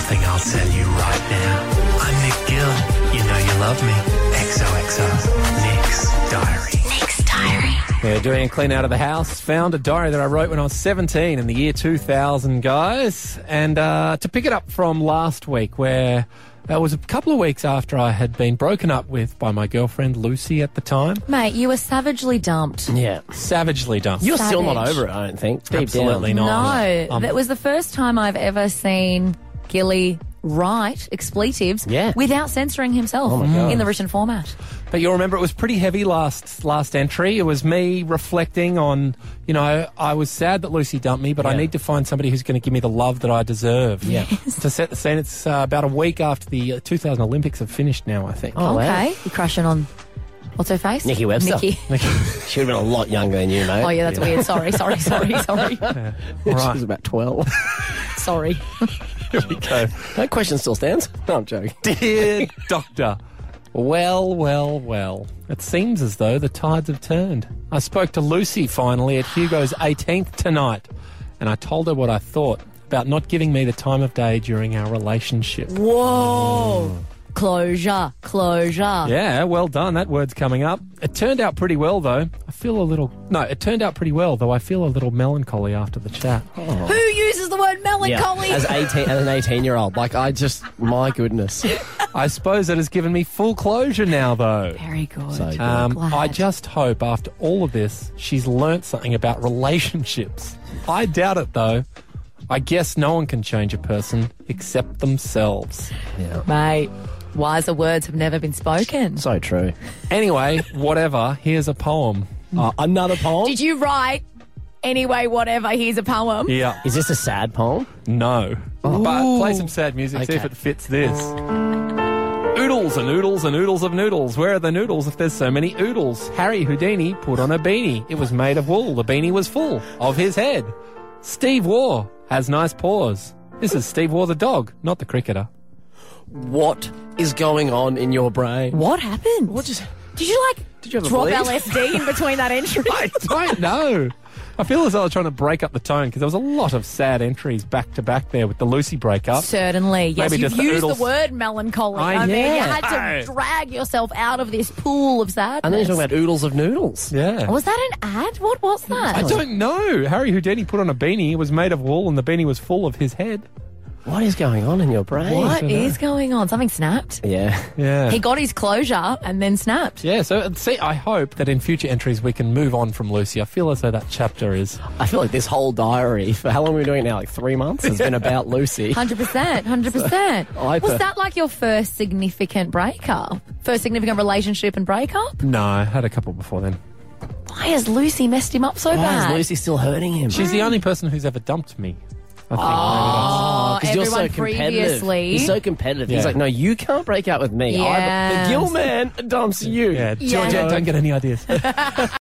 something I'll tell you right now. I'm Nick Gill. You know you love me. XOXO. Nick's Diary. Nick's Diary. Yeah, doing a clean out of the house. Found a diary that I wrote when I was 17 in the year 2000, guys. And to pick it up from last week, where that was a couple of weeks after I had been broken up with by my girlfriend Lucy at the time. Mate, you were savagely dumped. Yeah. Savagely dumped. You're still not Savage. over it, I don't think. Deep Absolutely down. not. No, that was the first time I've ever seen Gilly write expletives without censoring himself in the written format. But you'll remember it was pretty heavy last entry. It was me reflecting on, you know, I was sad that Lucy dumped me, but I need to find somebody who's going to give me the love that I deserve. Yeah. To set the scene, it's about a week after the 2000 Olympics have finished now, I think. Oh, wow. Okay, you're crushing on, what's her face? Nikki Webster. Nikki. She would have been a lot younger than you, mate. Oh, yeah, that's weird. Sorry. She was about 12. Sorry. Here we go. That question still stands. No, I'm joking. Dear Doctor, well. It seems as though the tides have turned. I spoke to Lucy finally at Hugo's 18th tonight, and I told her what I thought about not giving me the time of day during our relationship. Whoa. Closure. Yeah, well done. That word's coming up. It turned out pretty well, though. It turned out pretty well, though I feel a little melancholy after the chat. Who uses the word melancholy? As an 18-year-old. My goodness. I suppose it has given me full closure now, though. Very good. So good. Glad. I just hope after all of this, she's learnt something about relationships. I doubt it, though. I guess no one can change a person except themselves. Yeah. Mate, wiser words have never been spoken. So true. Anyway, whatever, here's a poem. Another poem? Did you write, anyway, whatever, here's a poem? Yeah. Is this a sad poem? No. But play some sad music, see if Okay. it fits this. Oodles and oodles and oodles of noodles. Where are the noodles if there's so many oodles? Harry Houdini put on a beanie. It was made of wool. The beanie was full of his head. Steve Waugh has nice paws. This is Steve Waugh the dog, not the cricketer. What is going on in your brain? What happened? Did you you have a drop bleed? LSD in between that entry? I don't know. I feel as though I was trying to break up the tone because there was a lot of sad entries back to back there with the Lucy breakup. Certainly, yes. Maybe You've just the used oodles. the word melancholy. I I mean, you know. had to drag yourself out of this pool of sadness. And then you're talking about oodles of noodles. Yeah. Was that an ad? What was that? I don't know. Harry Houdini put on a beanie. It was made of wool and the beanie was full of his head. What is going on in your brain? What is going on? Something snapped. Yeah. Yeah. He got his closure and then snapped. Yeah, so see, I hope that in future entries we can move on from Lucy. I feel as though that chapter is... I feel like this whole diary, for how long are we doing it now? Like 3 months? Has been about Lucy. 100%. Was that like your first significant breakup? First significant relationship and breakup? No, I had a couple before then. Why has Lucy messed him up so Why bad? is Lucy still hurting him? She's the only person who's ever dumped me. I think Oh, Because you're so everyone competitive. previously. He's so competitive. Yeah. He's like, no, you can't break out with me. Yes. The Gill man dumps you. Yeah, Yeah. Georgia, don't get any ideas.